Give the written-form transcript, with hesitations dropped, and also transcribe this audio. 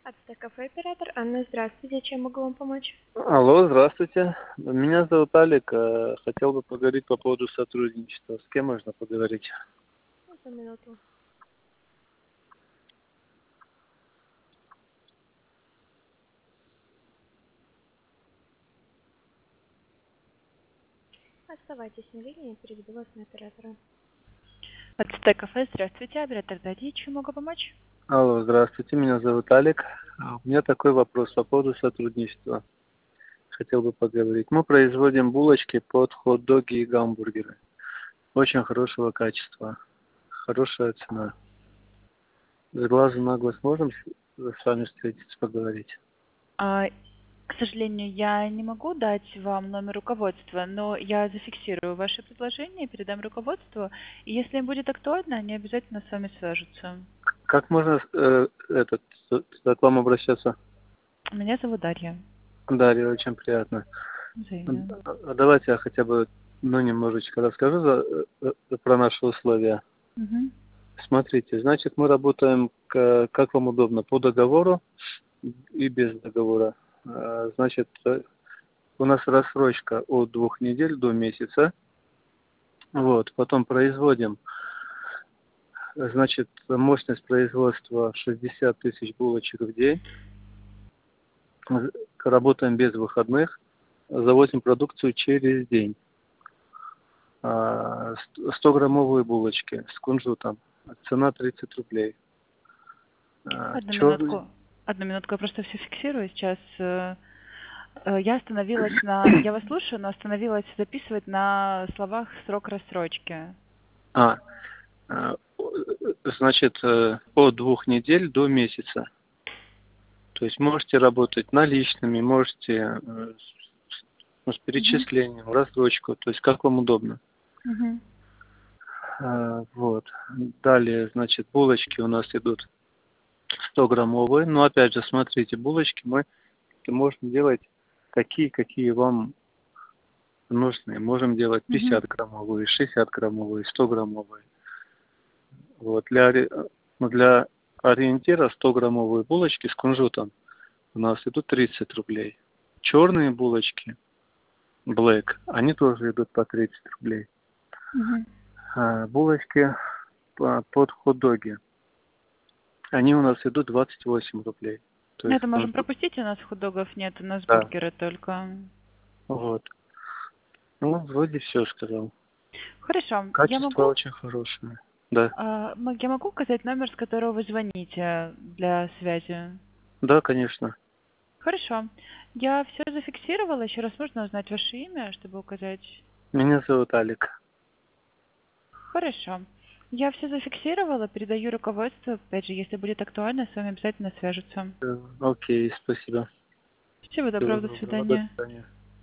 Ацтекафе оператор Анна, здравствуйте. Чем могу вам помочь? Алло, здравствуйте. Меня зовут Алик. Хотел бы поговорить по поводу сотрудничества. С кем можно поговорить? Одну минуту. Оставайтесь на линии, переведу вас на оператора. Ацтекафе, здравствуйте. Оператор Дади, чем могу помочь? Алло, здравствуйте. Меня зовут Алик. У меня такой вопрос по поводу сотрудничества. Хотел бы поговорить. Мы производим булочки под хот-доги и гамбургеры. Очень хорошего качества. Хорошая цена. С глазу на глаз можем с вами встретиться, поговорить? К сожалению, я не могу дать вам номер руководства, но я зафиксирую ваше предложение, передам руководству, и если им будет актуально, они обязательно с вами свяжутся. Как можно к вам обращаться? Меня зовут Дарья. Дарья, очень приятно. Взаимно. Давайте я хотя бы, немножечко расскажу про наши условия. Мгм. Смотрите, значит, мы работаем, как вам удобно, по договору и без договора. Значит, у нас рассрочка от 2 недель до месяца. Вот, потом производим, значит, мощность производства 60 тысяч булочек в день. Работаем без выходных, завозим продукцию через день. 100-граммовые булочки с кунжутом. Цена 30 рублей. Одну Черный. минутку. Одну минутку, я просто все фиксирую сейчас. Я остановилась на... Я вас слушаю, но остановилась записывать на словах срок рассрочки. А, э, значит, от 2 недель до месяца. То есть можете работать наличными, можете с Мгм. перечислением, рассрочку, то есть как вам удобно. Мгм. Вот. Далее, значит, булочки у нас идут 100-граммовые. Но опять же, смотрите, булочки мы можем делать какие вам нужны. Можем делать Мгм. 50-граммовые, 60-граммовые, 100-граммовые. Вот. Для ориентира 100-граммовые булочки с кунжутом у нас идут 30 рублей. Черные булочки, black, они тоже идут по 30 рублей. Мгм. Булочки под хот-доги, они у нас идут 28 рублей. То Ну, есть это можем кунжут, пропустить, у нас хот-догов нет, у нас да. бургеры только. Вот. Ну, вроде все сказал. Хорошо, Качество очень хорошее. Да. я могу указать номер, с которого вы звоните для связи? Да, конечно. Хорошо. Я все зафиксировала. Еще раз можно узнать ваше имя, чтобы указать? Меня зовут Алик. Хорошо. Я все зафиксировала, передаю руководству. Опять же, если будет актуально, с вами обязательно свяжутся. Окей, спасибо. Всего Всего доброго, до доброго, до свидания. свидания.